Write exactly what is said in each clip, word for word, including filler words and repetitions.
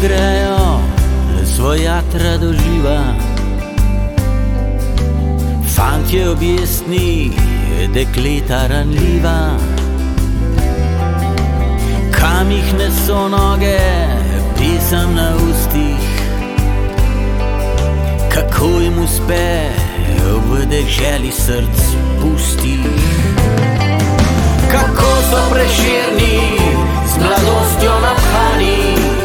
grejo svojatra doživa. Fantje objestni, dekleta ranljiva. Kam jih neso noge, pisam na ustih. Kako jim uspe v deželi src pustih. Kako so prešerni, z mladostjo naphani,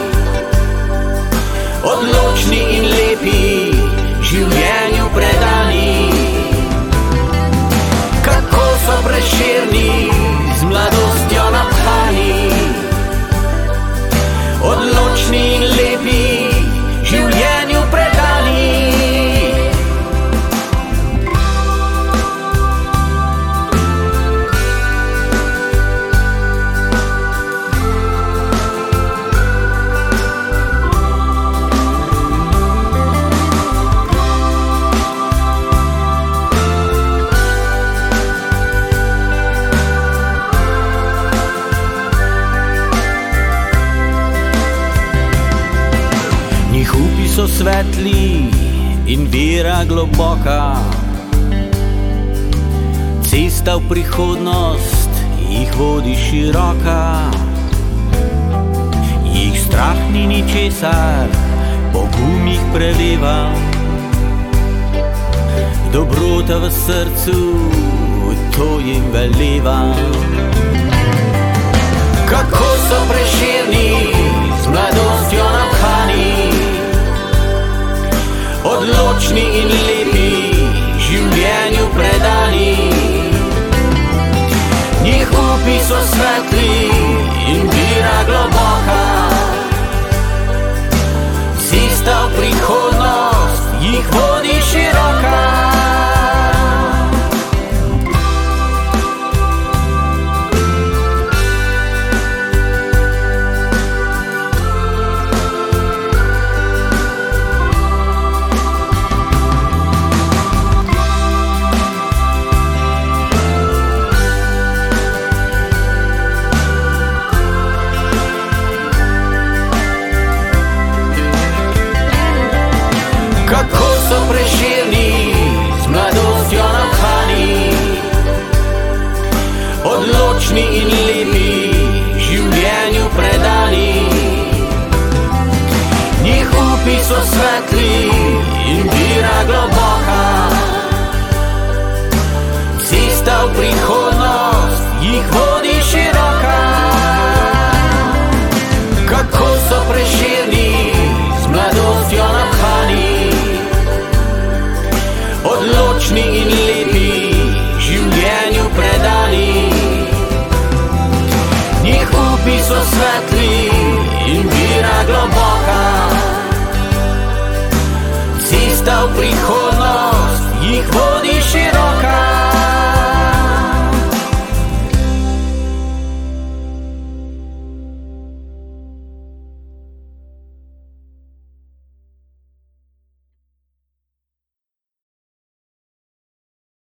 odločni in lepi, življenju predani. Kako so prešerni, z mladostjo naphani, odločni in lepi, življenju predani. Njihovi so svetli in vera globoka. Cesta v prihodnost jih vodi široka. Jih strah ni ničesar, pogum jih preveva. Dobrota v srcu, to jim veleva. Kako so prešerni, z mladostjo naphani, odločni in lepi, življenju predani. Njihovi so svetli in vera globoka. Cesta v prihodnost jih vodi široka. Kako so prešerni, z mladostjo naphani, odločni in lepi, življenju predani. Njihovi so svetli in vera globoka. Cesta v prihodnost jih vodi široka. Kako so prešerni, z mladostjo naphani, odločni in lepi, življenju predani. Njihovi so svetli in vera globoka. Cesta v prihodnost jih vodi